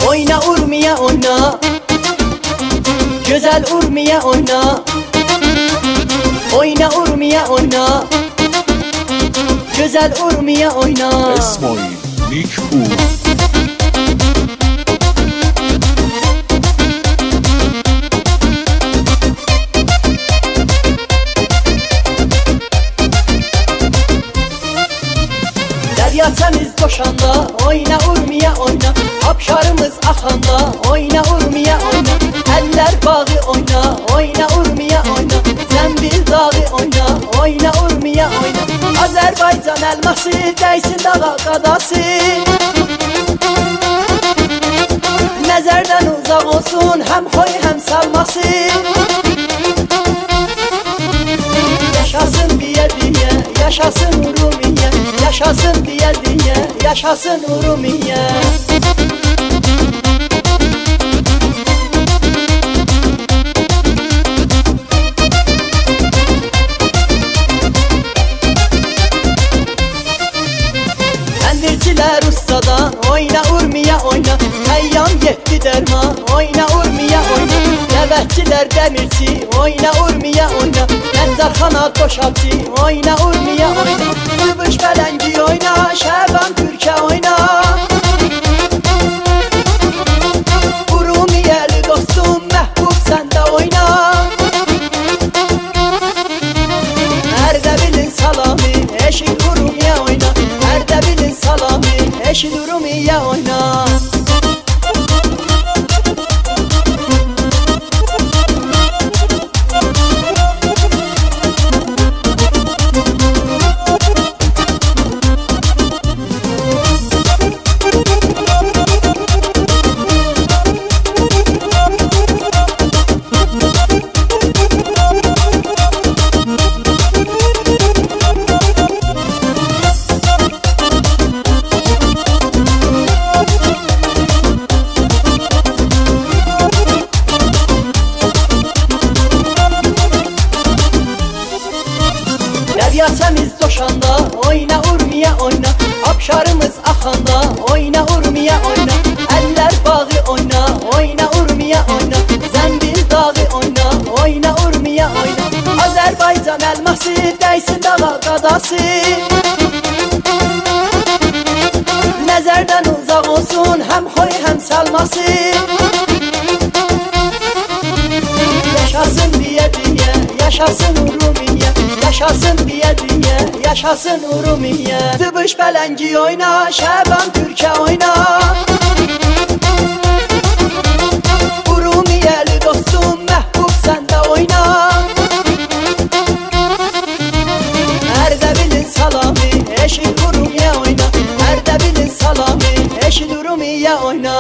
Oyna Urmiye oyna, güzel Urmiye oyna. Oyna Urmiye oyna, güzel Urmiye oyna. اسماعیل نیکپور. Derya temiz koşanda, oyna Urmiye oyna. Abşarımız axanda, oyna Urmiye oyna. Eller bağı oyna, oyna Urmiye oyna. Zəmbil dağı oyna, oyna Urmiye oyna. Azərbaycan elması, dəysin dağa qadası. Nəzərdən uzaq olsun, həm xoy həm salması. Yaşasın diye diye, yaşasın Urmiye. Yaşasın diye diye, yaşasın Urmiye. Təndirçilər ustadan, oyna Urmiye oyna. Həyyam yetdi dərman, oyna Urmiye oyna. Dəvətçilər dəmirçi, oyna Urmiye oyna. Nəncərxana qoşalçı, oyna Urmiye oyna. Gümüş pələngi oyna, Şəban Türkə oyna. Urmiyəli dostum, məhbub səndə oyna. Ərdəbilin salamı, eşit Urmiye oyna. Ərdəbilin salamı, eşit Urmiye oyna. Derya temiz doşanda, oyna Urmiye oyna. Abşarımız axanda, oyna Urmiye oyna. Eller bağı oyna, oyna Urmiye oyna. Zəmbil dağı oyna, oyna Urmiye oyna. Azərbaycan elması, dəysin dağa qadası. Nəzərdən uzaq olsun, həm xoy həm salması. Yaşasın diye diye, yaşasın Urmiye. Yaşasın diye diye, yaşasın Urmiye. Tıbış pələngi oyna, Şəban Türkə oyna. Urmiyəli dostum, məhbub səndə oyna. Ərdəbilin salamı, eşit Urmiye oyna. Ərdəbilin salamı, eşit Urmiye oyna.